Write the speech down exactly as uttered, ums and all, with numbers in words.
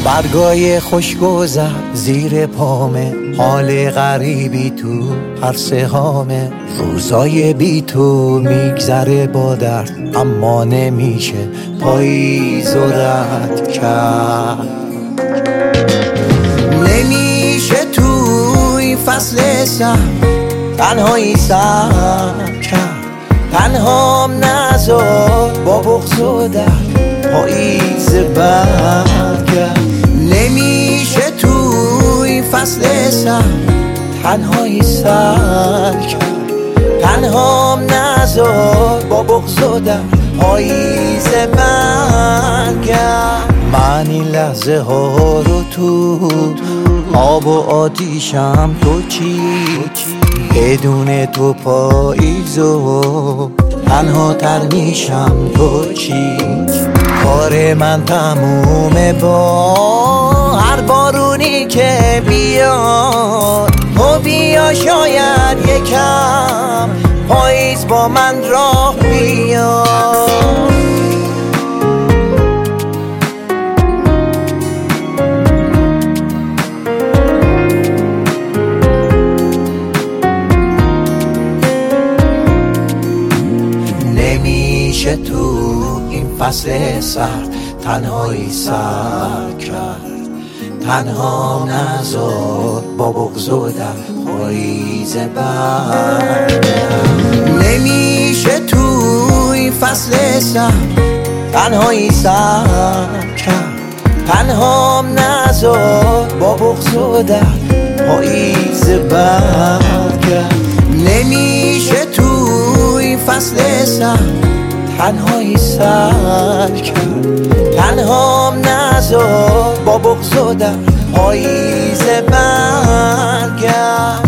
برگای خوشگذر زیر پامه، حال غریبی تو هر سهامه. روزای بی تو میگذره با درد، اما نمیشه پاییز و رد کرد. نمیشه توی فصل سرد تنهایی سر کرد. تنهام نذار با بغض و درد پاییز برگرد. نمیشه توی فصل سرد تنهایی سر کرد. تنهام نذار با بغض و درد پاییز برگرد. من این لحظه ها رو تو آب و آتیشم، تو چی؟ بدون تو پاییز و تنها تر میشم، تو چی؟ کار من تمومه با هر بارونی که بیاد. تو بیا شاید یکم پاییز با من راه بیاد. نمیشه تو این فصل سرد تنهایی سر کرد. تنها نذار با بغض و در پاییز برگرد. نمیشه تو این فصل سرد تنهایی سر کرد. تنهام نذار با بغض و در پاییز برگرد. نمیشه تو این فصل سرد تنهایی سر کرد. تنهام نذار با بغض و در پاییز برگرد.